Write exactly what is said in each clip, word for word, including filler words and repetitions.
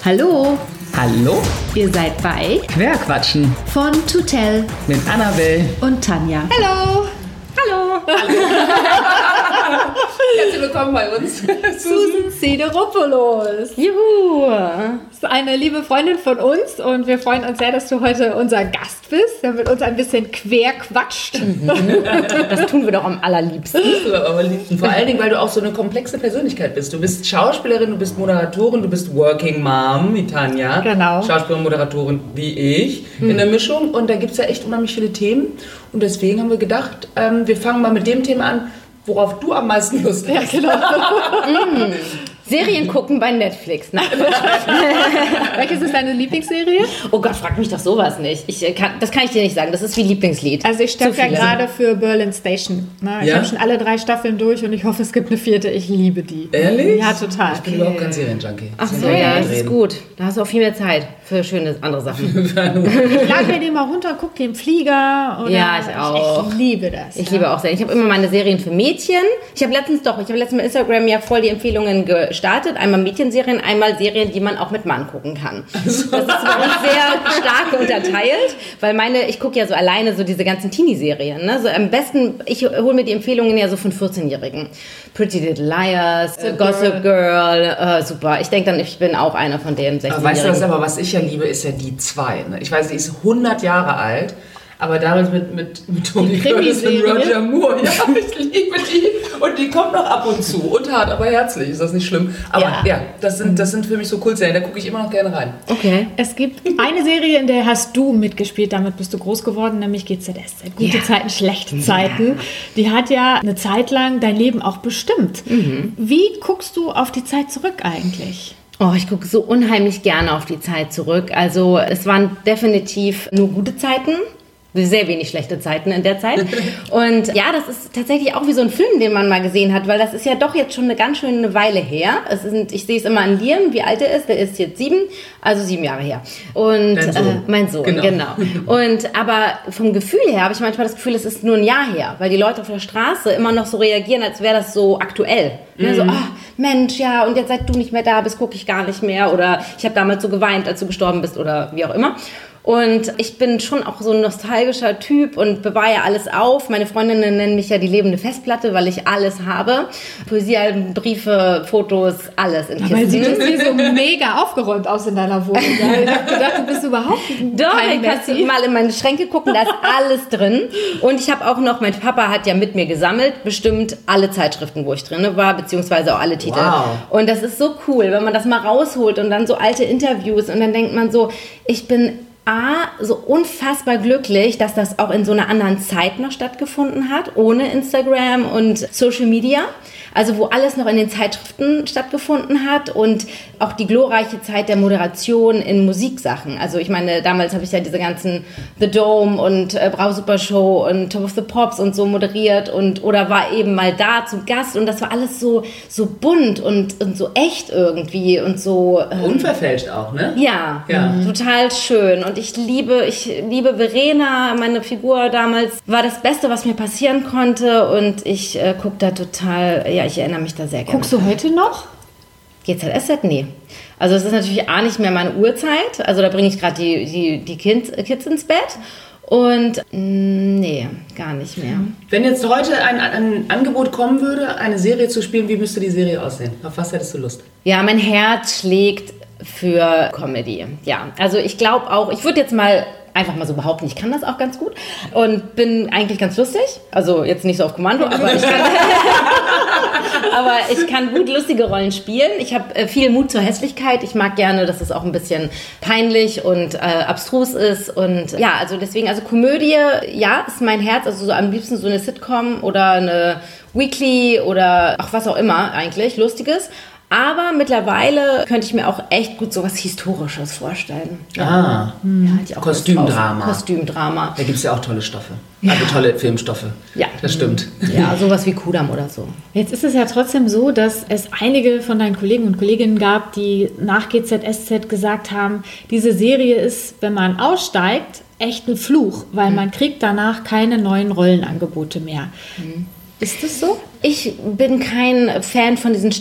Hallo, Hallo, ihr seid bei Querquatschen von To Tell mit Annabelle und Tanja. Hallo. Hallo. Herzlich willkommen bei uns. Susan Sideropoulos. Juhu. Das ist eine liebe Freundin von uns und wir freuen uns sehr, dass du heute unser Gast bist, der mit uns ein bisschen quer quatscht. Das tun wir doch am allerliebsten. Aber liebsten. Vor allen Dingen, weil du auch so eine komplexe Persönlichkeit bist. Du bist Schauspielerin, du bist Moderatorin, du bist Working Mom, wie Tanja. Genau. Schauspielerin, Moderatorin, wie ich, in der Mischung. Und da gibt es ja echt unheimlich viele Themen. Und deswegen haben wir gedacht, ähm, wir fangen mal mit dem Thema an, worauf du am meisten Lust hast. Ja, genau. mm. Serien gucken bei Netflix. Nein. Welches ist deine Lieblingsserie? Oh Gott, frag mich doch sowas nicht. Ich, kann, das kann ich dir nicht sagen. Das ist wie Lieblingslied. Also ich steppe ja gerade für Berlin Station. Ne? Ich Ja? habe schon alle drei Staffeln durch und ich hoffe, es gibt eine vierte. Ich liebe die. Ehrlich? Ja, total. Ich bin überhaupt kein Serienjunkie. Ach so, ja, das ist gut. Da hast du auch viel mehr Zeit für schöne andere Sachen. Ich lade mir den mal runter, guck den Flieger. Oder Ja, ich auch. Ich liebe das. Ich ja. liebe auch sehr. Ich habe immer meine Serien für Mädchen. Ich habe letztens doch, ich habe letztens bei Instagram ja voll die Empfehlungen gestartet. Einmal Mädchenserien, einmal Serien, die man auch mit Mann gucken kann. Das ist bei uns sehr stark unterteilt, weil meine, ich gucke ja so alleine so diese ganzen Teenie-Serien. Ne? So am besten, ich hole mir die Empfehlungen ja so von vierzehnjährigen. Pretty Little Liars, Äh, Gossip Girl, äh, super. Ich denke dann, ich bin auch einer von den sechzehnjährigen. Aber weißt du was, aber was ich ja liebe, ist ja die zwei. Ne? Ich weiß, die ist hundert Jahre alt, aber damals mit, mit, mit Tony Curtis und Roger Moore. Ja, ich liebe die. Und die kommt noch ab und zu. Und hart, aber herzlich. Ist das nicht schlimm? Aber ja, Ja. ja das, sind, das sind für mich so Kultserien. Da gucke ich immer noch gerne rein. Okay. Es gibt eine Serie, in der hast du mitgespielt, damit bist du groß geworden, nämlich G Z S Z. Gute Ja. Zeiten, schlechte Zeiten. Die hat ja eine Zeit lang dein Leben auch bestimmt. Mhm. Wie guckst du auf die Zeit zurück eigentlich? Oh, ich gucke so unheimlich gerne auf die Zeit zurück. Also es waren definitiv nur gute Zeiten. Sehr wenig schlechte Zeiten in der Zeit. Und ja, das ist tatsächlich auch wie so ein Film, den man mal gesehen hat, weil das ist ja doch jetzt schon eine ganz schöne Weile her. Es sind, ich sehe es immer an Liam, wie alt er ist. Der ist jetzt sieben, also sieben Jahre her. Und Dein Sohn. Äh, mein Sohn, Genau. genau. Und aber vom Gefühl her habe ich manchmal das Gefühl, es ist nur ein Jahr her, weil die Leute auf der Straße immer noch so reagieren, als wäre das so aktuell. Ne? So, ah, Mensch, ja, und jetzt seit du nicht mehr da bist, gucke ich gar nicht mehr. Oder ich habe damals so geweint, als du gestorben bist oder wie auch immer. Und ich bin schon auch so ein nostalgischer Typ und bewahre ja alles auf. Meine Freundinnen nennen mich ja die lebende Festplatte, weil ich alles habe. Poesiealben, Briefe, Fotos, alles in Kisten. Weil sieht das hier so mega aufgeräumt aus in deiner Wohnung. Ja? Ich habe gedacht, du bist überhaupt Doch, kein ich kannst du Messi. mal in meine Schränke gucken, da ist alles drin. Und ich habe auch noch, mein Papa hat ja mit mir gesammelt, bestimmt alle Zeitschriften, wo ich drin war, beziehungsweise auch alle Titel. Wow. Und das ist so cool, wenn man das mal rausholt und dann so alte Interviews und dann denkt man so, ich bin A, so unfassbar glücklich, dass das auch in so einer anderen Zeit noch stattgefunden hat, ohne Instagram und Social Media. Also wo alles noch in den Zeitschriften stattgefunden hat und auch die glorreiche Zeit der Moderation in Musiksachen. Also ich meine, damals habe ich ja diese ganzen The Dome und äh, Bravo Super Show und Top of the Pops und so moderiert und oder war eben mal da zu Gast und das war alles so, so bunt und, und so echt irgendwie und so... Ähm, Unverfälscht auch, ne? ja, Ja. total schön. Und ich liebe, ich liebe Verena, meine Figur damals, war das Beste, was mir passieren konnte. Und ich äh, gucke da total, ja, ich erinnere mich da sehr gerne. Guckst du heute noch? G Z S Z? Nee. Also es ist natürlich A, nicht mehr meine Uhrzeit. Also da bringe ich gerade die, die, die Kids, Kids ins Bett. Und mh, nee, gar nicht mehr. Wenn jetzt heute ein, ein Angebot kommen würde, eine Serie zu spielen, wie müsste die Serie aussehen? Auf was hättest du Lust? Ja, mein Herz schlägt für Comedy. Ja, also ich glaube auch, ich würde jetzt mal einfach mal so behaupten, ich kann das auch ganz gut und bin eigentlich ganz lustig. Also jetzt nicht so auf Kommando, aber ich kann, aber ich kann gut lustige Rollen spielen. Ich habe äh, viel Mut zur Hässlichkeit. Ich mag gerne, dass es auch ein bisschen peinlich und äh, abstrus ist. Und ja, also deswegen, also Komödie, ja, ist mein Herz. Also so am liebsten so eine Sitcom oder eine Weekly oder auch was auch immer eigentlich, Lustiges. Aber mittlerweile könnte ich mir auch echt gut so was Historisches vorstellen. Ah, Ja, hätte ich auch Lust Kostümdrama. drauf. Kostümdrama. Da gibt es ja auch tolle Stoffe. Also tolle Filmstoffe. Ja. Das stimmt. Ja, sowas wie Kudam oder so. Jetzt ist es ja trotzdem so, dass es einige von deinen Kollegen und Kolleginnen gab, die nach G Z S Z gesagt haben, diese Serie ist, wenn man aussteigt, echt ein Fluch, weil man kriegt danach keine neuen Rollenangebote mehr. Ist das so? Ich bin kein Fan von diesen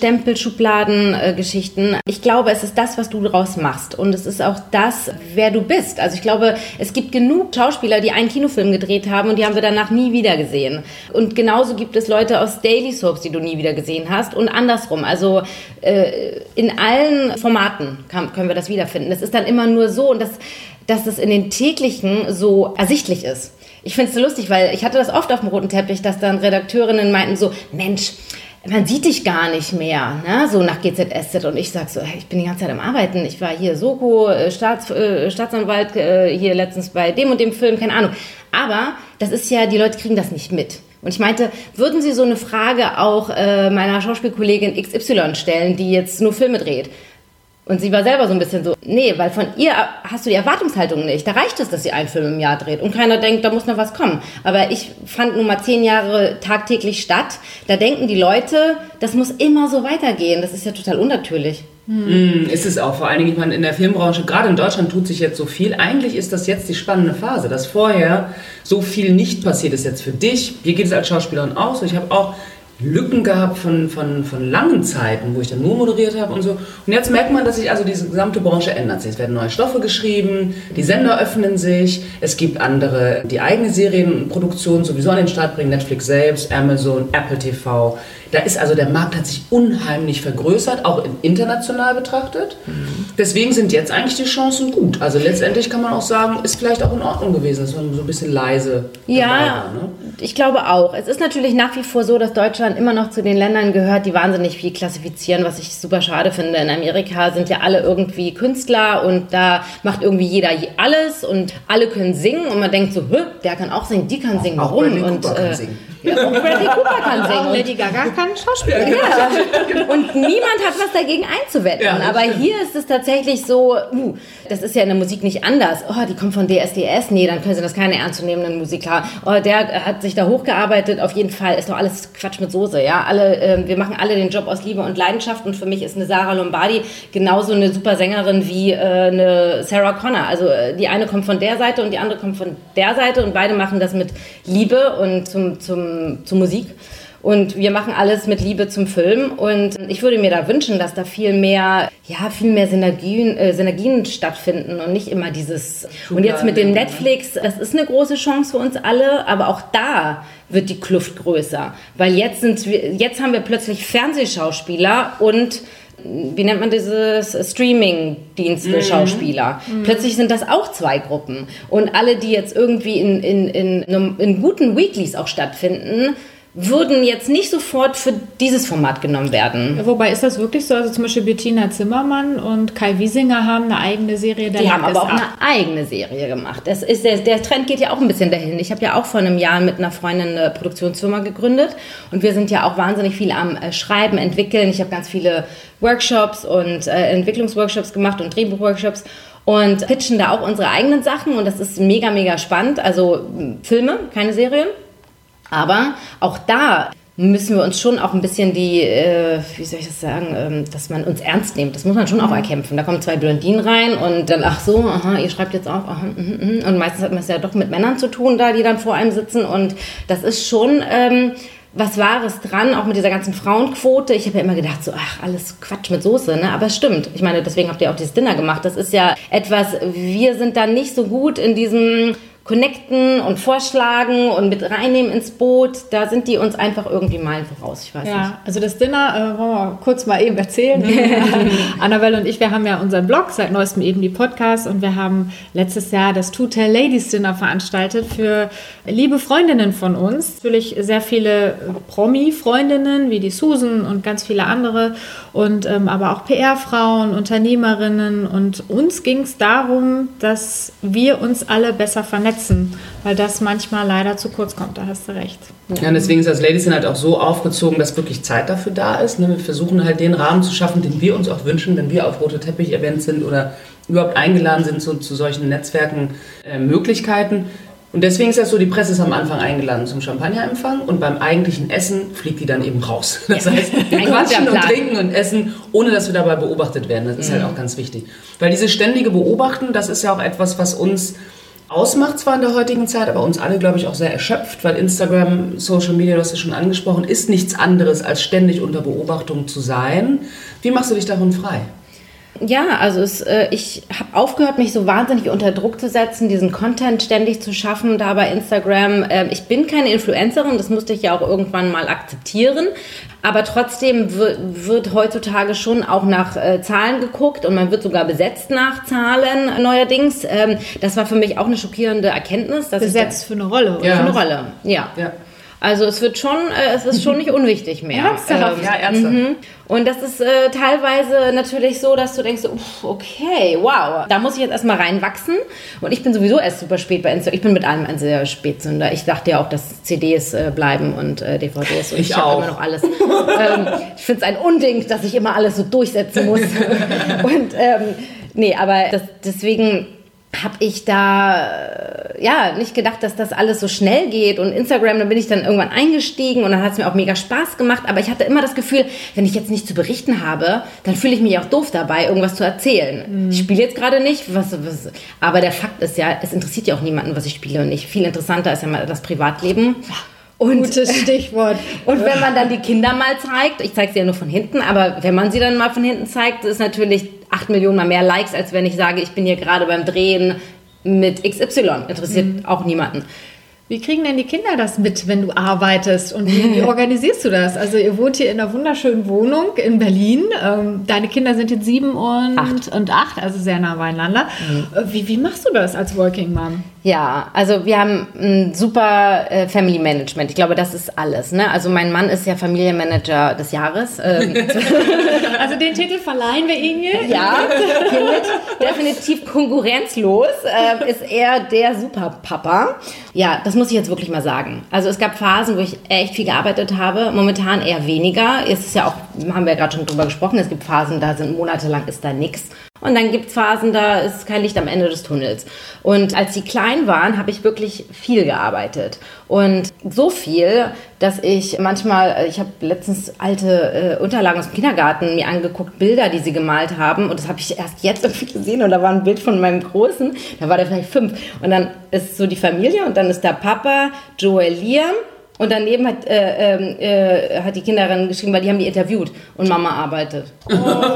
Stempel-Schubladen-Geschichten. Ich glaube, es ist das, was du daraus machst. Und es ist auch das, wer du bist. Also ich glaube, es gibt genug Schauspieler, die einen Kinofilm gedreht haben und die haben wir danach nie wieder gesehen. Und genauso gibt es Leute aus Daily Soaps, die du nie wieder gesehen hast und andersrum. Also äh, in allen Formaten kann, können wir das wiederfinden. Es ist dann immer nur so, und das, dass es in den täglichen so ersichtlich ist. Ich finde es so lustig, weil ich hatte das oft auf dem roten Teppich, dass dann Redakteurinnen meinten so, Mensch, man sieht dich gar nicht mehr, ne? So nach G Z S Z. Und ich sag so, hey, ich bin die ganze Zeit am Arbeiten. Ich war hier Soko, äh, Staats, äh, Staatsanwalt, äh, hier letztens bei dem und dem Film, keine Ahnung. Aber das ist ja, die Leute kriegen das nicht mit. Und ich meinte, würden Sie so eine Frage auch äh, meiner Schauspielkollegin X Y stellen, die jetzt nur Filme dreht? Und sie war selber so ein bisschen so, nee, weil von ihr hast du die Erwartungshaltung nicht. Da reicht es, dass sie einen Film im Jahr dreht und keiner denkt, da muss noch was kommen. Aber ich fand nun mal zehn Jahre tagtäglich statt. Da denken die Leute, das muss immer so weitergehen. Das ist ja total unnatürlich. Hm. Mm, ist es auch. Vor allen Dingen, ich meine, in der Filmbranche, gerade in Deutschland tut sich jetzt so viel. Eigentlich ist das jetzt die spannende Phase, dass vorher so viel nicht passiert ist jetzt für dich. Wie geht es als Schauspielerin aus? Ich habe auch Lücken gehabt von, von, von langen Zeiten, wo ich dann nur moderiert habe und so. Und jetzt merkt man, dass sich also diese gesamte Branche ändert. Es werden neue Stoffe geschrieben, die Sender öffnen sich, es gibt andere, die eigene Serienproduktion sowieso an den Start bringen, Netflix selbst, Amazon, Apple T V. Da ist also, der Markt hat sich unheimlich vergrößert, auch international betrachtet. Mhm. Deswegen sind jetzt eigentlich die Chancen gut. Also letztendlich kann man auch sagen, ist vielleicht auch in Ordnung gewesen, dass man so ein bisschen leise ja, dabei war, ne? Ich glaube auch. Es ist natürlich nach wie vor so, dass Deutschland immer noch zu den Ländern gehört, die wahnsinnig viel klassifizieren, was ich super schade finde. In Amerika sind ja alle irgendwie Künstler und da macht irgendwie jeder alles und alle können singen und man denkt so, der kann auch singen, die kann singen, auch warum? Bradley Und Cooper kann äh, singen. Ja, auch Bradley Cooper kann singen. Auch Lady Gaga kann Schauspieler. Ja. Und niemand hat was dagegen einzuwenden. Ja, aber stimmt. hier ist es tatsächlich so, uh, das ist ja in der Musik nicht anders. Oh, die kommt von D S D S. Nee, dann können sie das keine ernstzunehmenden Musiker. Oh, der hat sich da hochgearbeitet. Auf jeden Fall ist doch alles Quatsch mit Soße. Ja, alle, äh, wir machen alle den Job aus Liebe und Leidenschaft. Und für mich ist eine Sarah Lombardi genauso eine super Sängerin wie äh, eine Sarah Connor. Also äh, die eine kommt von der Seite und die andere kommt von der Seite. Und beide machen das mit Liebe und zum, zum, zur Musik. Und wir machen alles mit Liebe zum Film. Und ich würde mir da wünschen, dass da viel mehr, ja, viel mehr Synergien, äh, Synergien stattfinden und nicht immer dieses. Und jetzt mit dem Netflix, das ist eine große Chance für uns alle, aber auch da wird die Kluft größer. Weil jetzt sind wir, jetzt haben wir plötzlich Fernsehschauspieler und wie nennt man dieses Streaming-Dienste, mhm. Schauspieler. Mhm. Plötzlich sind das auch zwei Gruppen. Und alle, die jetzt irgendwie in, in, in, in guten Weeklies auch stattfinden, würden jetzt nicht sofort für dieses Format genommen werden. Ja, wobei ist das wirklich so? Also zum Beispiel Bettina Zimmermann und Kai Wiesinger haben eine eigene Serie. Die haben aber auch ab. eine eigene Serie gemacht. Das ist der, der Trend geht ja auch ein bisschen dahin. Ich habe ja auch vor einem Jahr mit einer Freundin eine Produktionsfirma gegründet und wir sind ja auch wahnsinnig viel am Schreiben, entwickeln. Ich habe ganz viele Workshops und äh, Entwicklungsworkshops gemacht und Drehbuchworkshops und pitchen da auch unsere eigenen Sachen und das ist mega, mega spannend. Also Filme, keine Serien. Aber auch da müssen wir uns schon auch ein bisschen die, äh, wie soll ich das sagen, ähm, dass man uns ernst nimmt. Das muss man schon auch erkämpfen. Da kommen zwei Blondinen rein und dann, ach so, aha, ihr schreibt jetzt auch, aha, mm, mm. Und meistens hat man es ja doch mit Männern zu tun da, die dann vor einem sitzen. Und das ist schon ähm, was Wahres dran, auch mit dieser ganzen Frauenquote. Ich habe ja immer gedacht, so, ach, alles Quatsch mit Soße, ne? Aber es stimmt. Ich meine, deswegen habt ihr auch dieses Dinner gemacht. Das ist ja etwas, wir sind da nicht so gut in diesem Connecten und vorschlagen und mit reinnehmen ins Boot, da sind die uns einfach irgendwie meilen voraus, ich weiß ja, nicht. Also das Dinner, äh, wollen wir kurz mal eben erzählen. Annabelle und ich, wir haben ja unseren Blog, seit neuestem eben die Podcasts und wir haben letztes Jahr das To Tell Ladies Dinner veranstaltet für liebe Freundinnen von uns. Natürlich sehr viele Promi-Freundinnen, wie die Susan und ganz viele andere und ähm, aber auch P R-Frauen, Unternehmerinnen und uns ging es darum, dass wir uns alle besser vernetzen, weil das manchmal leider zu kurz kommt, da hast du recht. Ja, und deswegen ist das Ladies Dinner halt auch so aufgezogen, dass wirklich Zeit dafür da ist. Wir versuchen halt den Rahmen zu schaffen, den wir uns auch wünschen, wenn wir auf rote Teppich-Events sind oder überhaupt eingeladen sind zu, zu solchen Netzwerken, äh, Möglichkeiten. Und deswegen ist das so, die Presse ist am Anfang eingeladen zum Champagnerempfang und beim eigentlichen Essen fliegt die dann eben raus. Das heißt, wir quatschen und trinken und essen, ohne dass wir dabei beobachtet werden. Das ist mhm. halt auch ganz wichtig. Weil dieses ständige Beobachten, das ist ja auch etwas, was uns ausmacht zwar in der heutigen Zeit, aber uns alle, glaube ich, auch sehr erschöpft, weil Instagram, Social Media, du hast es schon angesprochen, ist nichts anderes, als ständig unter Beobachtung zu sein. Wie machst du dich davon frei? Ja, also es, äh, ich habe aufgehört, mich so wahnsinnig unter Druck zu setzen, diesen Content ständig zu schaffen, da bei Instagram. Ähm, ich bin keine Influencerin, das musste ich ja auch irgendwann mal akzeptieren. Aber trotzdem wird, wird heutzutage schon auch nach äh, Zahlen geguckt und man wird sogar besetzt nach Zahlen neuerdings. Ähm, das war für mich auch eine schockierende Erkenntnis. Dass Besetzt für eine Rolle, oder? Ja. Für eine Rolle, ja. Ja. Also es wird schon, äh, es ist schon nicht unwichtig mehr. Ernsthaft? Ähm, Ja, ernsthaft. mhm. Und das ist äh, teilweise natürlich so, dass du denkst, uff, okay, wow, da muss ich jetzt erstmal reinwachsen. Und ich bin sowieso erst super spät bei Instagram. Ich bin mit allem ein sehr Spätsünder. Ich dachte ja auch, dass C Ds äh, bleiben und äh, D V Ds. Und Ich ich habe auch. immer noch alles. ähm, ich finde es ein Unding, dass ich immer alles so durchsetzen muss. Und ähm, nee, aber das, deswegen habe ich da äh, ja nicht gedacht, dass das alles so schnell geht. Und Instagram, da bin ich dann irgendwann eingestiegen und dann hat es mir auch mega Spaß gemacht. Aber ich hatte immer das Gefühl, wenn ich jetzt nichts zu berichten habe, dann fühle ich mich auch doof dabei, irgendwas zu erzählen. Mhm. Ich spiele jetzt gerade nicht, was, was, aber der Fakt ist ja, es interessiert ja auch niemanden, was ich spiele und nicht. Viel interessanter ist ja mal das Privatleben. Und, Gutes Stichwort. und wenn man dann die Kinder mal zeigt, ich zeige sie ja nur von hinten, aber wenn man sie dann mal von hinten zeigt, ist natürlich acht Millionen mal mehr Likes, als wenn ich sage, ich bin hier gerade beim Drehen mit X Y. Interessiert mhm. auch niemanden. Wie kriegen denn die Kinder das mit, wenn du arbeitest? Und wie, wie organisierst du das? Also ihr wohnt hier in einer wunderschönen Wohnung in Berlin. Ähm, deine Kinder sind jetzt sieben und acht, und acht also sehr nah beieinander. Mhm. Wie, wie machst du das als Working Mom? Ja, also wir haben ein super äh, Family Management. Ich glaube, das ist alles. Ne? Also mein Mann ist ja Familienmanager des Jahres. Ähm, also den Titel verleihen wir Ihnen hier. Ja, hiermit definitiv konkurrenzlos äh, ist er der Superpapa. Ja, das muss ich jetzt wirklich mal sagen. Also es gab Phasen, wo ich echt viel gearbeitet habe, momentan eher weniger. Es ist ja auch, haben wir ja gerade schon drüber gesprochen, es gibt Phasen, da sind monatelang ist da nichts. Und dann gibt es Phasen, da ist kein Licht am Ende des Tunnels. Und als die klein waren, habe ich wirklich viel gearbeitet. Und so viel, dass ich manchmal, ich habe letztens alte äh, Unterlagen aus dem Kindergarten mir angeguckt, Bilder, die sie gemalt haben. Und das habe ich erst jetzt irgendwie gesehen. Und da war ein Bild von meinem Großen, da war der vielleicht fünf. Und dann ist so die Familie und dann ist da Papa, Joel, Liam. Und daneben hat, äh, äh, hat die Kinderin geschrieben, weil die haben die interviewt und Mama arbeitet. Oh.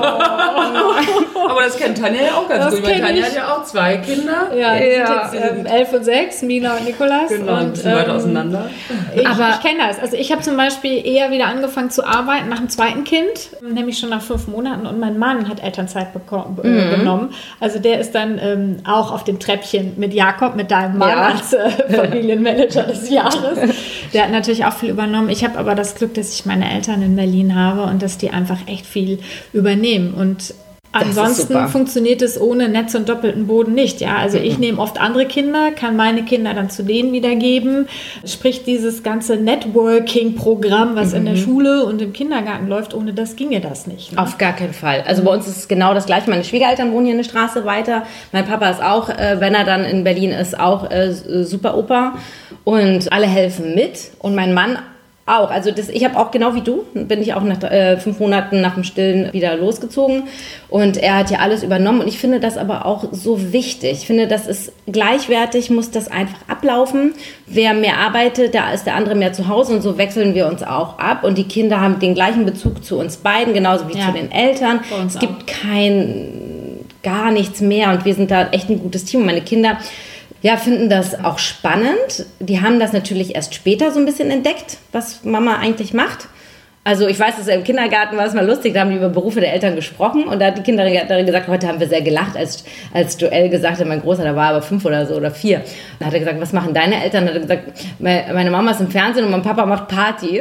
Aber das kennt Tanja ja auch ganz Das gut, weil kenn Tanja ich. hat ja auch zwei Kinder. Ja, die Ja. sind jetzt ähm, elf und sechs, Mina und Nikolas. Genau, ein und, bisschen weiter auseinander. Ich, Aber- ich kenne das. Also ich habe zum Beispiel eher wieder angefangen zu arbeiten nach dem zweiten Kind, nämlich schon nach fünf Monaten. Und mein Mann hat Elternzeit bekommen, äh, Mhm. genommen. Also der ist dann ähm, auch auf dem Treppchen mit Jakob, mit deinem Mann Ja. als äh, Familienmanager des Jahres. Der hat natürlich auch viel übernommen. Ich habe aber das Glück, dass ich meine Eltern in Berlin habe und dass die einfach echt viel übernehmen. Und ist ansonsten super. funktioniert es ohne Netz und doppelten Boden nicht. Ja? Also ich nehme oft andere Kinder, kann meine Kinder dann zu denen wiedergeben. Sprich, dieses ganze Networking-Programm, was in der Schule und im Kindergarten läuft, ohne das ginge das nicht. Ne? Auf gar keinen Fall. Also bei uns ist es genau das Gleiche. Meine Schwiegereltern wohnen hier eine Straße weiter. Mein Papa ist auch, äh, wenn er dann in Berlin ist, auch äh, super Opa. Und alle helfen mit. Und mein Mann auch. Also das, ich habe auch genau wie du, bin ich auch nach äh, fünf Monaten nach dem Stillen wieder losgezogen. Und er hat ja alles übernommen. Und ich finde das aber auch so wichtig. Ich finde, das ist gleichwertig, muss das einfach ablaufen. Wer mehr arbeitet, da ist der andere mehr zu Hause. Und so wechseln wir uns auch ab. Und die Kinder haben den gleichen Bezug zu uns beiden, genauso wie Ja. zu den Eltern. Bei uns Es gibt kein, gar nichts mehr. Und wir sind da echt ein gutes Team. Und meine Kinder ja, finden das auch spannend. Die haben das natürlich erst später so ein bisschen entdeckt, was Mama eigentlich macht. Also ich weiß, dass im Kindergarten war es mal lustig, da haben die über Berufe der Eltern gesprochen und da hat die Kindergärtnerin gesagt, heute haben wir sehr gelacht, als, als Joel gesagt hat, mein Großer, da war aber fünf oder so oder vier. Dann hat er gesagt, was machen deine Eltern? Dann hat er gesagt, meine Mama ist im Fernsehen und mein Papa macht Party.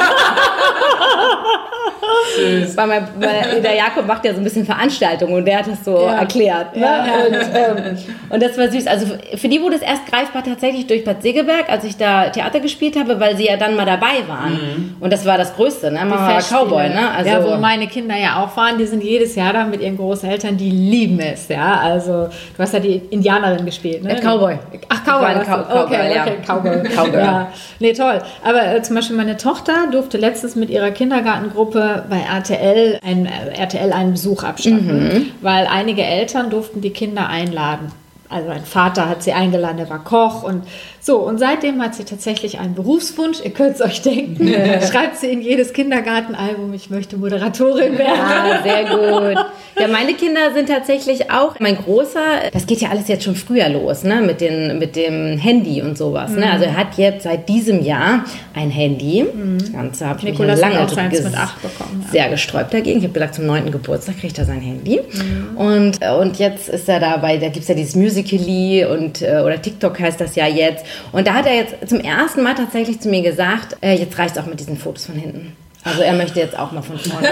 Weil, mein, weil der Jakob macht ja so ein bisschen Veranstaltungen und der hat das so Ja. erklärt. Ne? Ja, ja. Und, ähm, und das war süß. Also für die wurde es erst greifbar tatsächlich durch Bad Segeberg, als ich da Theater gespielt habe, weil sie ja dann mal dabei waren. Mhm. Und das war das Größte, ne? Mama war Cowboy, ne? Also, ja, wo meine Kinder ja auch waren, die sind jedes Jahr da mit ihren Großeltern, die lieben es, ja. Also du hast ja die Indianerin gespielt, ne? Äh, Cowboy. Ach, Cowboy. Ich war ein warst du. Cow- Cowboy, okay, ja. okay, Cowboy. Cowboy. Ja, nee, toll. Aber äh, zum Beispiel meine Tochter durfte letztens mit ihrer Kindergartengruppe bei R T L, ein, äh, R T L einen Besuch abstatten, mhm. weil einige Eltern durften die Kinder einladen. Also ein Vater hat sie eingeladen, der war Koch und so. Und seitdem hat sie tatsächlich einen Berufswunsch. Ihr könnt es euch denken. Schreibt sie in jedes Kindergartenalbum, ich möchte Moderatorin werden. Ja, sehr gut. Ja, meine Kinder sind tatsächlich auch, mein Großer, das geht ja alles jetzt schon früher los, ne, mit, den, mit dem Handy und sowas. Mhm. Ne? Also er hat jetzt seit diesem Jahr ein Handy. Mhm. Das Ganze habe ich Nikolas lange hat auch seins mit acht bekommen. Ja. Sehr gesträubt dagegen. Ich habe gesagt, zum neunten Geburtstag kriegt er sein Handy. Mhm. Und, und jetzt ist er dabei, da gibt es ja dieses Musical.ly und, oder TikTok heißt das ja jetzt. Und da hat er jetzt zum ersten Mal tatsächlich zu mir gesagt, äh, jetzt reicht es auch mit diesen Fotos von hinten. Also er möchte jetzt auch mal von vorne.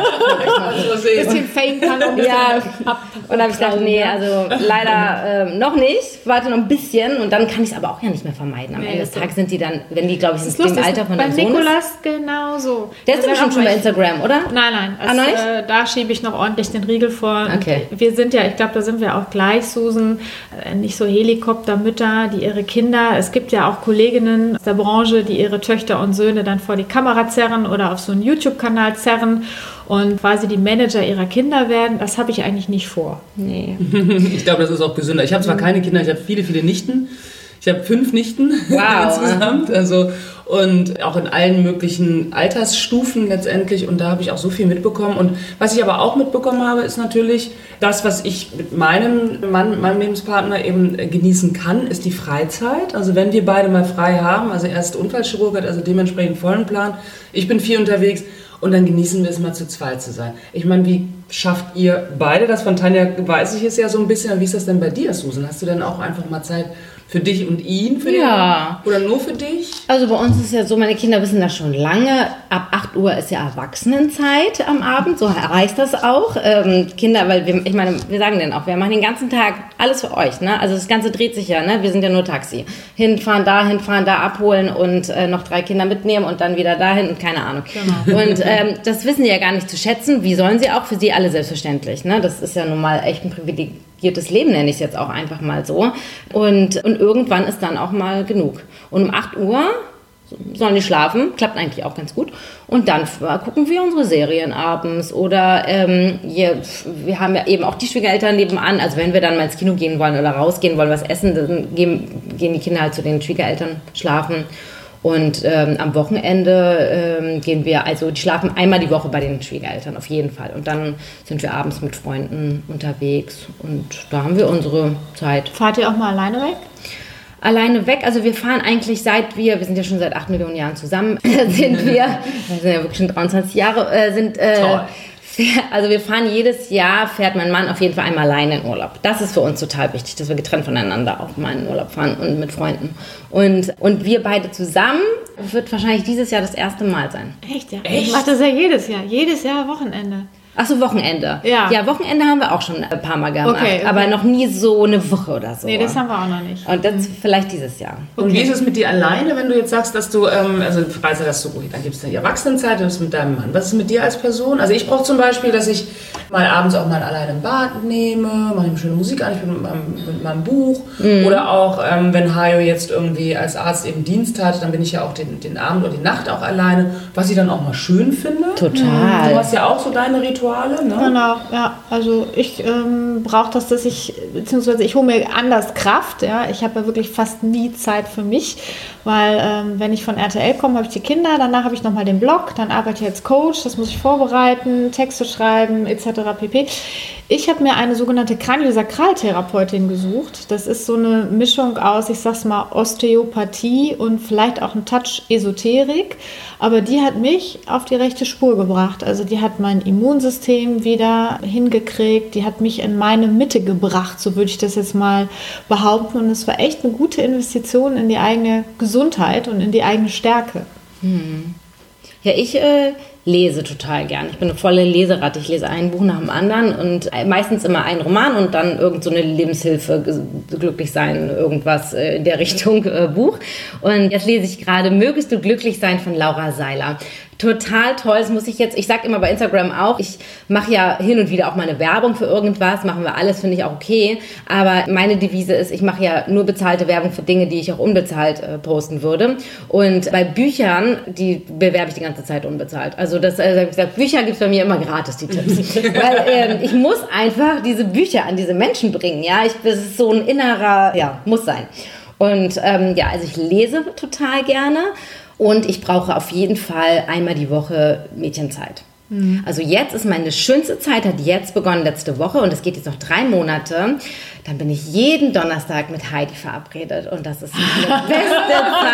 Ein bisschen Fame kann und ja. Und dann habe ich gedacht, nee, also leider äh, noch nicht. Warte noch ein bisschen und dann kann ich es aber auch ja nicht mehr vermeiden. Am nee, Ende des Tages sind die dann, wenn die, glaube ich, in dem Alter von dem Sohn ist. Bei Nikolas genauso. Der ist bestimmt schon bei Instagram, oder? Nein, nein. Es, ah, nicht? Äh, da schiebe ich noch ordentlich den Riegel vor. Okay. Wir sind ja, ich glaube, da sind wir auch gleich, Susan, äh, nicht so Helikoptermütter, die ihre Kinder, es gibt ja auch Kolleginnen aus der Branche, die ihre Töchter und Söhne dann vor die Kamera zerren oder auf so einen YouTube-Kanal zerren und quasi die Manager ihrer Kinder werden. Das habe ich eigentlich nicht vor. Nee. Ich glaube, das ist auch gesünder. Ich habe zwar keine Kinder, ich habe viele, viele Nichten. Ich habe fünf Nichten wow. insgesamt. Also, und auch in allen möglichen Altersstufen letztendlich. Und da habe ich auch so viel mitbekommen. Und was ich aber auch mitbekommen habe, ist natürlich das, was ich mit meinem Mann, mit meinem Lebenspartner eben genießen kann, ist die Freizeit. Also wenn wir beide mal frei haben, also er ist Unfallchirurg, hat also dementsprechend vollen Plan. Ich bin viel unterwegs. Und dann genießen wir es mal zu zweit zu sein. Ich meine, wie schafft ihr beide das? Von Tanja weiß ich es ja so ein bisschen. Wie ist das denn bei dir, Susan? Hast du denn auch einfach mal Zeit für dich und ihn? Für ja. Den, oder nur für dich? Also bei uns ist ja so, meine Kinder wissen das schon lange. Ab acht Uhr ist ja Erwachsenenzeit am Abend. So heißt das auch. Ähm, Kinder, weil wir, ich meine, wir sagen denen auch, wir machen den ganzen Tag alles für euch. Ne? Also das Ganze dreht sich ja, ne? Wir sind ja nur Taxi. Hinfahren, da, hinfahren, da abholen und äh, noch drei Kinder mitnehmen und dann wieder dahin und keine Ahnung. Genau. Und ähm, das wissen die ja gar nicht zu schätzen. Wie sollen sie auch? Für sie alle selbstverständlich. Ne? Das ist ja nun mal echt ein privilegiertes Leben, nenne ich es jetzt auch einfach mal so. Und, und irgendwann ist dann auch mal genug. Und um acht Uhr sollen die schlafen, klappt eigentlich auch ganz gut. Und dann gucken wir unsere Serien abends oder ähm, hier, wir haben ja eben auch die Schwiegereltern nebenan. Also wenn wir dann mal ins Kino gehen wollen oder rausgehen wollen, was essen, dann gehen, gehen die Kinder halt zu den Schwiegereltern schlafen. Und ähm, am Wochenende ähm, gehen wir, also die schlafen einmal die Woche bei den Schwiegereltern, auf jeden Fall. Und dann sind wir abends mit Freunden unterwegs und da haben wir unsere Zeit. Fahrt ihr auch mal alleine weg? Alleine weg, also wir fahren eigentlich seit wir, wir sind ja schon seit acht Millionen Jahren zusammen, sind wir, wir sind ja wirklich schon dreiundzwanzig Jahre, äh, sind... Äh, Toll. Also wir fahren jedes Jahr, fährt mein Mann auf jeden Fall einmal alleine in Urlaub. Das ist für uns total wichtig, dass wir getrennt voneinander auch mal in Urlaub fahren und mit Freunden. Und, und wir beide zusammen wird wahrscheinlich dieses Jahr das erste Mal sein. Echt, ja? Echt? Ich mache das ja jedes Jahr. Jedes Jahr Wochenende. Ach so, Wochenende. Ja. Ja, Wochenende haben wir auch schon ein paar Mal gemacht, okay, okay. aber noch nie so eine Woche oder so. Nee, das haben wir auch noch nicht. Und das mhm. vielleicht dieses Jahr. Und wie ist es mit dir alleine, wenn du jetzt sagst, dass du, ähm, also Freizeit hast du, dann gibt es die Erwachsenenzeit, das ist mit deinem Mann. Was ist mit dir als Person? Also ich brauche zum Beispiel, dass ich mal abends auch mal alleine im Bad nehme, mache ihm schöne Musik an, ich bin mit meinem, mit meinem Buch. Mhm. Oder auch, ähm, wenn Hajo jetzt irgendwie als Arzt eben Dienst hat, dann bin ich ja auch den, den Abend oder die Nacht auch alleine, was ich dann auch mal schön finde. Total. Du hast ja auch so deine Rituale, ne? Genau. Ja, also ich ähm, brauche das, dass ich, beziehungsweise ich hole mir anders Kraft, ja, ich habe ja wirklich fast nie Zeit für mich, weil ähm, wenn ich von R T L komme, habe ich die Kinder, danach habe ich nochmal den Blog, dann arbeite ich als Coach, das muss ich vorbereiten, Texte schreiben, et cetera pp. Ich habe mir eine sogenannte Kraniosakraltherapeutin gesucht, das ist so eine Mischung aus, ich sag's mal, Osteopathie und vielleicht auch ein Touch Esoterik, aber die hat mich auf die rechte Spur gebracht, also die hat mein Immunsystem wieder hingekriegt, die hat mich in meine Mitte gebracht, so würde ich das jetzt mal behaupten, und es war echt eine gute Investition in die eigene Gesundheit und in die eigene Stärke. Hm. Ja, ich äh, lese total gern. Ich bin eine volle Leseratte. Ich lese ein Buch nach dem anderen und meistens immer einen Roman und dann irgend so eine Lebenshilfe, glücklich sein, irgendwas in der Richtung äh, Buch. Und jetzt lese ich gerade Mögest du glücklich sein von Laura Seiler. Total toll, das muss ich jetzt, ich sag immer bei Instagram auch, ich mache ja hin und wieder auch mal eine Werbung für irgendwas, machen wir alles, finde ich auch okay, aber meine Devise ist, ich mache ja nur bezahlte Werbung für Dinge, die ich auch unbezahlt äh, posten würde, und bei Büchern, die bewerbe ich die ganze Zeit unbezahlt, also Also das, also ich gesagt, Bücher gibt es bei mir immer gratis, die Tipps. Weil ähm, ich muss einfach diese Bücher an diese Menschen bringen. Ja, ich, das ist so ein innerer, ja, muss sein. Und ähm, ja, also ich lese total gerne und ich brauche auf jeden Fall einmal die Woche Mädchenzeit. Mhm. Also jetzt ist meine schönste Zeit, hat jetzt begonnen letzte Woche und es geht jetzt noch drei Monate. Dann bin ich jeden Donnerstag mit Heidi verabredet und das ist meine beste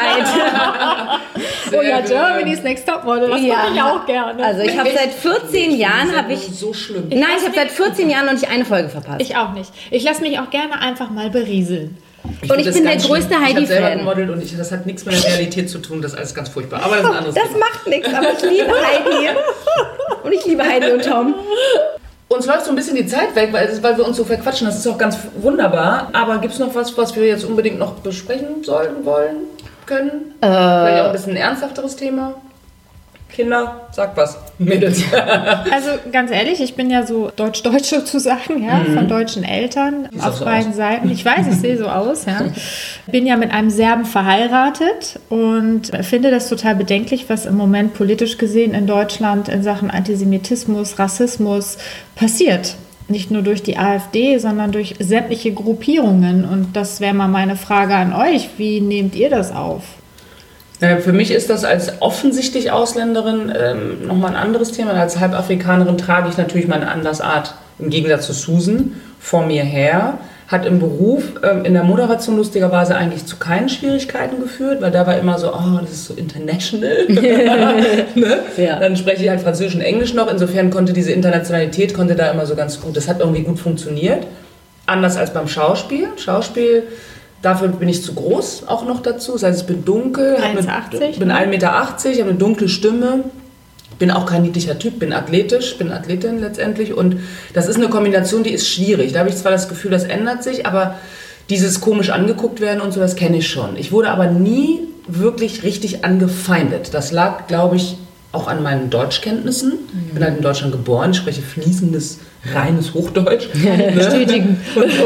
Zeit. Oh ja, Germany's Next Topmodel, das ja. mache ich auch gerne. Also ich habe seit vierzehn Jahren habe ich so schlimm. Nein, ich habe seit vierzehn Jahren noch nicht eine Folge verpasst. Ich auch nicht. Ich lasse mich auch gerne einfach mal berieseln. Ich und ich bin der größte Heidi-Fan. Ich habe selber gemodelt und ich, das hat nichts mit der Realität zu tun, das ist alles ganz furchtbar. Aber das ist ein anderes Das Thema. macht nichts, aber ich liebe Heidi. Und ich liebe Heidi und Tom. Uns läuft so ein bisschen die Zeit weg, weil, weil wir uns so verquatschen. Das ist auch ganz wunderbar. Aber gibt es noch was, was wir jetzt unbedingt noch besprechen sollen, wollen, können? Äh, Vielleicht auch ein bisschen ein ernsthafteres Thema? Kinder, sag was, Mädels. Also ganz ehrlich, ich bin ja so deutsch-deutsch sozusagen, ja, mhm. von deutschen Eltern Siehst auf so beiden aus. Seiten. Ich weiß, ich sehe so aus, ja. Bin ja mit einem Serben verheiratet und finde das total bedenklich, was im Moment politisch gesehen in Deutschland in Sachen Antisemitismus, Rassismus passiert. Nicht nur durch die AfD, sondern durch sämtliche Gruppierungen. Und das wäre mal meine Frage an euch. Wie nehmt ihr das auf? Für mich ist das als offensichtlich Ausländerin ähm, nochmal ein anderes Thema. Als Halbafrikanerin trage ich natürlich meine Andersart im Gegensatz zu Susan vor mir her. Hat im Beruf ähm, in der Moderation lustigerweise eigentlich zu keinen Schwierigkeiten geführt, weil da war immer so, oh, das ist so international. ne? Ja. Dann spreche ich halt Französisch und Englisch noch. Insofern konnte diese Internationalität konnte da immer so ganz gut, das hat irgendwie gut funktioniert. Anders als beim Schauspiel. Schauspiel... Dafür bin ich zu groß auch noch dazu. Das heißt, ich bin dunkel, eins Komma achtzig, bin ein Meter achtzig, habe eine dunkle Stimme, bin auch kein niedlicher Typ, bin athletisch, bin Athletin letztendlich. Und das ist eine Kombination, die ist schwierig. Da habe ich zwar das Gefühl, das ändert sich, aber dieses komisch angeguckt werden und so, das kenne ich schon. Ich wurde aber nie wirklich richtig angefeindet. Das lag, glaube ich, auch an meinen Deutschkenntnissen. Mhm. Ich bin halt in Deutschland geboren, ich spreche fließendes, reines Hochdeutsch. Ne? Bestätigen. Und, so.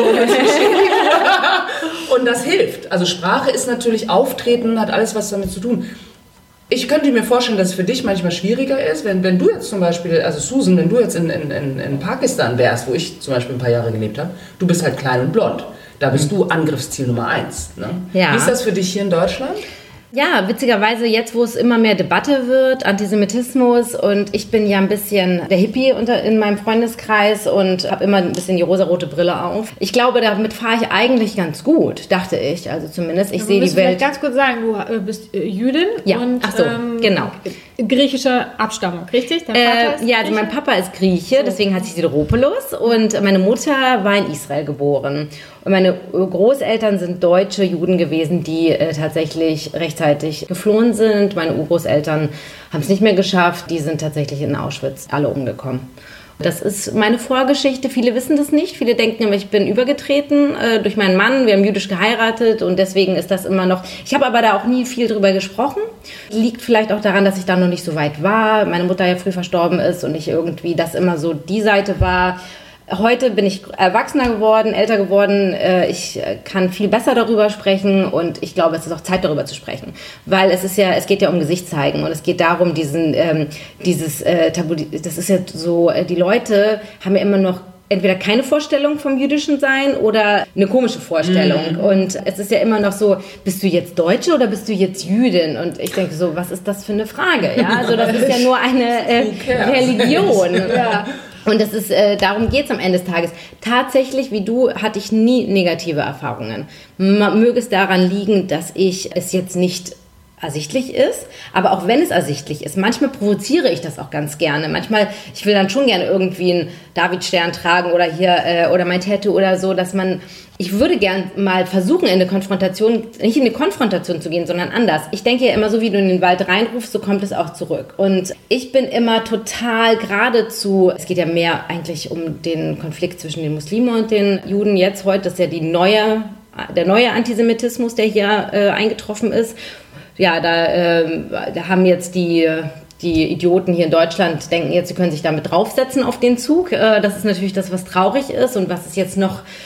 Und das hilft. Also Sprache ist natürlich Auftreten, hat alles was damit zu tun. Ich könnte mir vorstellen, dass es für dich manchmal schwieriger ist, wenn, wenn du jetzt zum Beispiel, also Susan, wenn du jetzt in, in, in Pakistan wärst, wo ich zum Beispiel ein paar Jahre gelebt habe, du bist halt klein und blond. Da bist du Angriffsziel Nummer eins. Ne? Ja. Wie ist das für dich hier in Deutschland? Ja, witzigerweise jetzt, wo es immer mehr Debatte wird, Antisemitismus und ich bin ja ein bisschen der Hippie unter, in meinem Freundeskreis und habe immer ein bisschen die rosarote Brille auf. Ich glaube, damit fahre ich eigentlich ganz gut, dachte ich, also zumindest. Ich sehe die Welt. Ganz kurz sagen, du bist Jüdin ja. und Ach so, ähm, genau. griechischer Abstammung, richtig? Dein Vater äh, ist ja, also mein Papa ist Grieche, deswegen heißt ich Sideropoulos und meine Mutter war in Israel geboren. Und meine Großeltern sind deutsche Juden gewesen, die äh, tatsächlich rechtzeitig geflohen sind. Meine Urgroßeltern haben es nicht mehr geschafft. Die sind tatsächlich in Auschwitz alle umgekommen. Das ist meine Vorgeschichte. Viele wissen das nicht. Viele denken immer, ich bin übergetreten äh, durch meinen Mann. Wir haben jüdisch geheiratet und deswegen ist das immer noch... Ich habe aber da auch nie viel drüber gesprochen. Liegt vielleicht auch daran, dass ich da noch nicht so weit war. Meine Mutter ja früh verstorben ist und ich irgendwie das immer so die Seite war... Heute bin ich erwachsener geworden, älter geworden. Ich kann viel besser darüber sprechen und ich glaube, es ist auch Zeit, darüber zu sprechen. Weil es ist ja, es geht ja um Gesicht zeigen und es geht darum, diesen, ähm, dieses äh, Tabu, das ist ja so, die Leute haben ja immer noch entweder keine Vorstellung vom jüdischen Sein oder eine komische Vorstellung. Mhm. Und es ist ja immer noch so, bist du jetzt Deutsche oder bist du jetzt Jüdin? Und ich denke so, was ist das für eine Frage? Ja, also das ist ja nur eine äh, Religion. Ja. Und das ist, äh, darum geht es am Ende des Tages. Tatsächlich, wie du, hatte ich nie negative Erfahrungen. M- möge es daran liegen, dass ich es jetzt nicht ersichtlich ist, aber auch wenn es ersichtlich ist, manchmal provoziere ich das auch ganz gerne. Manchmal, ich will dann schon gerne irgendwie einen Davidstern tragen oder hier äh, oder mein Tattoo oder so, dass man, ich würde gern mal versuchen, in eine Konfrontation, nicht in eine Konfrontation zu gehen, sondern anders. Ich denke ja immer so, wie du in den Wald reinrufst, so kommt es auch zurück. Und ich bin immer total geradezu, es geht ja mehr eigentlich um den Konflikt zwischen den Muslimen und den Juden jetzt heute, das ist ja die neue, der neue Antisemitismus, der hier äh, eingetroffen ist. Ja, da, äh, da haben jetzt die, die Idioten hier in Deutschland, denken jetzt, sie können sich damit draufsetzen auf den Zug. Äh, das ist natürlich das, was traurig ist und was es jetzt noch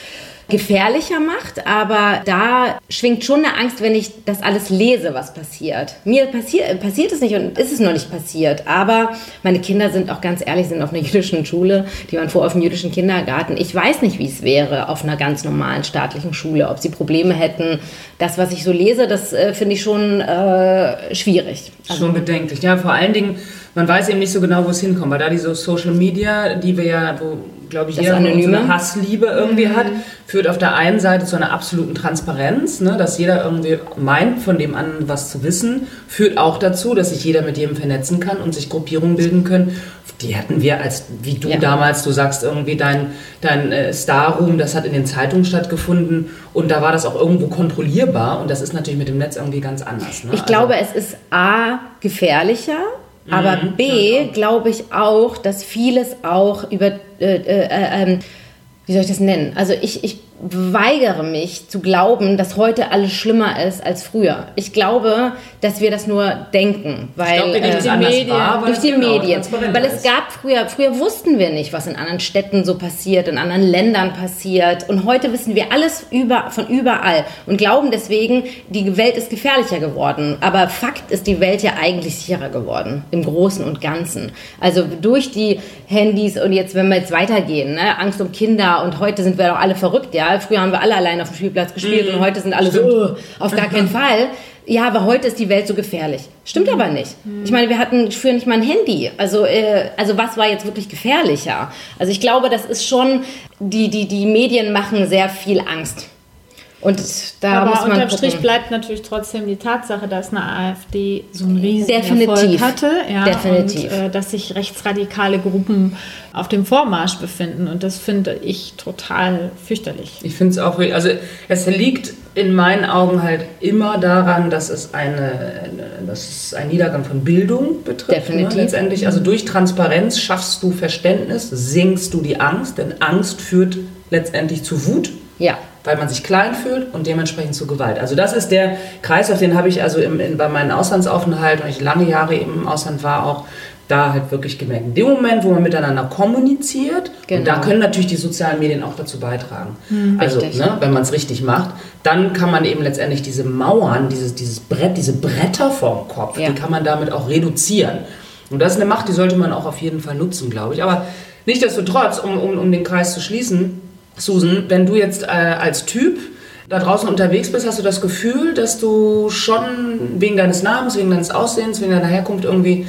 gefährlicher macht, aber da schwingt schon eine Angst, wenn ich das alles lese, was passiert. Mir passiert, passiert es nicht und ist es noch nicht passiert, aber meine Kinder sind auch ganz ehrlich, sind auf einer jüdischen Schule, die waren vorher auf einem jüdischen Kindergarten. Ich weiß nicht, wie es wäre auf einer ganz normalen staatlichen Schule, ob sie Probleme hätten. Das, was ich so lese, das äh, finde ich schon äh, schwierig. Also, schon bedenklich. Ja, vor allen Dingen, man weiß eben nicht so genau, wo es hinkommt, weil da diese Social Media, die wir ja, wo, glaube ich, jeder so eine Hassliebe irgendwie mhm. hat, führt auf der einen Seite zu einer absoluten Transparenz, ne, dass jeder irgendwie meint, von dem anderen was zu wissen, führt auch dazu, dass sich jeder mit jedem vernetzen kann und sich Gruppierungen bilden können. Die hatten wir als, wie du ja. damals, du sagst irgendwie, dein, dein äh, Star-Room, das hat in den Zeitungen stattgefunden und da war das auch irgendwo kontrollierbar und das ist natürlich mit dem Netz irgendwie ganz anders. Ne? Ich glaube, also, es ist A, gefährlicher, aber mhm, B, glaube ich auch, dass vieles auch über, äh, äh, äh, wie soll ich das nennen? Also ich, ich weigere mich zu glauben, dass heute alles schlimmer ist als früher. Ich glaube, dass wir das nur denken, weil ich glaube, äh, durch die Medien, war, durch die genau, Medien, weil es gab früher, früher wussten wir nicht, was in anderen Städten so passiert, in anderen Ländern passiert und heute wissen wir alles über, von überall und glauben deswegen, die Welt ist gefährlicher geworden, aber Fakt ist, die Welt ja eigentlich sicherer geworden, im Großen und Ganzen. Also durch die Handys und jetzt, wenn wir jetzt weitergehen, ne, Angst um Kinder und heute sind wir doch alle verrückt, ja, früher haben wir alle allein auf dem Spielplatz gespielt mhm. und heute sind alle Stimmt. so, uh, auf gar keinen Fall. Ja, aber heute ist die Welt so gefährlich. Stimmt mhm. aber nicht. Ich meine, wir hatten früher nicht mal ein Handy. Also, äh, also was war jetzt wirklich gefährlicher? Also ich glaube, das ist schon, die, die, die Medien machen sehr viel Angst. Und da aber muss man unterm gucken. Strich bleibt natürlich trotzdem die Tatsache, dass eine AfD so einen riesigen Definitiv. Erfolg hatte. Ja, Definitiv. Und äh, dass sich rechtsradikale Gruppen auf dem Vormarsch befinden. Und das finde ich total fürchterlich. Ich finde es auch, also es liegt in meinen Augen halt immer daran, dass es, eine, dass es einen Niedergang von Bildung betrifft. Definitiv. Ne, letztendlich, also durch Transparenz schaffst du Verständnis, senkst du die Angst, denn Angst führt letztendlich zu Wut. Ja. Weil man sich klein fühlt und dementsprechend zu Gewalt. Also das ist der Kreislauf, den habe ich also im, in, bei meinem Auslandsaufenthalt, und ich lange Jahre eben im Ausland war, auch da halt wirklich gemerkt. In dem Moment, wo man miteinander kommuniziert, genau. und da können natürlich die sozialen Medien auch dazu beitragen. Hm, also ne, wenn man es richtig macht, dann kann man eben letztendlich diese Mauern, dieses, dieses Brett, diese Bretter vorm Kopf, ja. die kann man damit auch reduzieren. Und das ist eine Macht, die sollte man auch auf jeden Fall nutzen, glaube ich. Aber nichtsdestotrotz, um, um, um den Kreis zu schließen, Susan, wenn du jetzt äh, als Typ da draußen unterwegs bist, hast du das Gefühl, dass du schon wegen deines Namens, wegen deines Aussehens, wegen deiner Herkunft irgendwie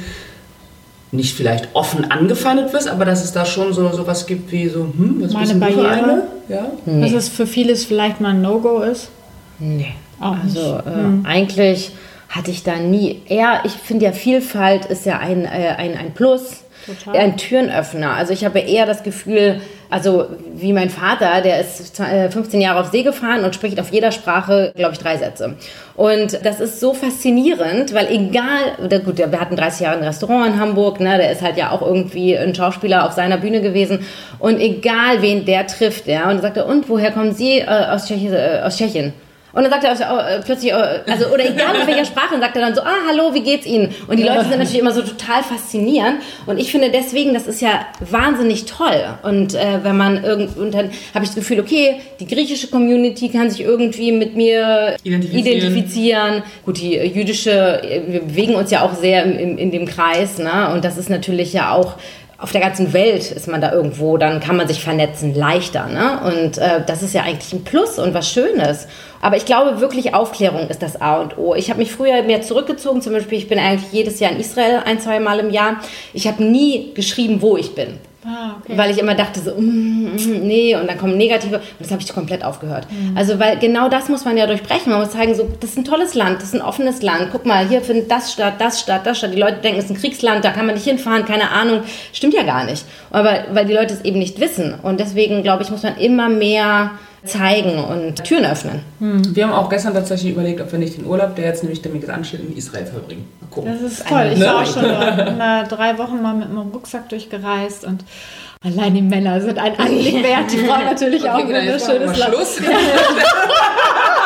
nicht vielleicht offen angefeindet wirst, aber dass es da schon so, so was gibt wie so, hm, was meine bist du für eine? Ja? Nee. Dass es für vieles vielleicht mal ein No-Go ist? Nee. Auch also äh, hm. eigentlich hatte ich da nie, eher, ich finde ja Vielfalt ist ja ein, äh, ein, ein Plus. Total. Ein Türenöffner. Also ich habe eher das Gefühl, also wie mein Vater, der ist fünfzehn Jahre auf See gefahren und spricht auf jeder Sprache, glaube ich, drei Sätze. Und das ist so faszinierend, weil egal, gut, wir hatten dreißig Jahre ein Restaurant in Hamburg, ne, der ist halt ja auch irgendwie ein Schauspieler auf seiner Bühne gewesen und egal, wen der trifft, ja, und er sagte, und woher kommen Sie? Äh, aus, Tschechien, äh, aus Tschechien. Und dann sagt er plötzlich, also, oder egal in welcher Sprache, sagt er dann so, ah, hallo, wie geht's Ihnen? Und die Leute sind natürlich immer so total faszinierend. Und ich finde deswegen, das ist ja wahnsinnig toll. Und äh, wenn man irgend, und dann habe ich das Gefühl, okay, die griechische Community kann sich irgendwie mit mir identifizieren. identifizieren. Gut, die jüdische, wir bewegen uns ja auch sehr in, in, in dem Kreis, ne? Und das ist natürlich ja auch, auf der ganzen Welt ist man da irgendwo, dann kann man sich vernetzen leichter, ne? Und äh, das ist ja eigentlich ein Plus und was Schönes. Aber ich glaube wirklich, Aufklärung ist das A und O. Ich habe mich früher mehr zurückgezogen, zum Beispiel, ich bin eigentlich jedes Jahr in Israel, ein, zwei Mal im Jahr. Ich habe nie geschrieben, wo ich bin. Ah, okay. Weil ich immer dachte so, mm, mm, nee, und dann kommen negative, und das habe ich komplett aufgehört. Mhm. Also, weil genau das muss man ja durchbrechen. Man muss zeigen, so, das ist ein tolles Land, das ist ein offenes Land. Guck mal, hier findet das statt, das statt, das statt. Die Leute denken, es ist ein Kriegsland, da kann man nicht hinfahren, keine Ahnung. Stimmt ja gar nicht. Aber weil die Leute es eben nicht wissen. Und deswegen, glaube ich, muss man immer mehr zeigen und Türen öffnen. Hm. Wir haben auch gestern tatsächlich überlegt, ob wir nicht den Urlaub, der jetzt nämlich demnächst ansteht, in Israel verbringen. Mal gucken. Das ist toll. Ich war auch schon dort, drei Wochen mal mit meinem Rucksack durchgereist und allein die Männer sind ein Anblick wert. Die Frauen natürlich okay, auch. Ein schönes Land. Schluss.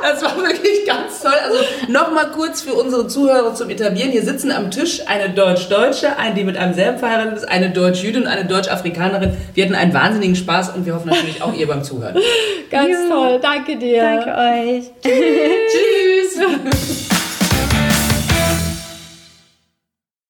Das war wirklich ganz toll. Also nochmal kurz für unsere Zuhörer zum Etablieren. Hier sitzen am Tisch eine Deutsch-Deutsche, eine, die mit einem Serben verheiratet ist, eine Deutsch-Jüdin und eine Deutsch-Afrikanerin. Wir hatten einen wahnsinnigen Spaß und wir hoffen natürlich auch ihr beim Zuhören. Ganz ja. toll, danke dir. Danke euch. Tschüss.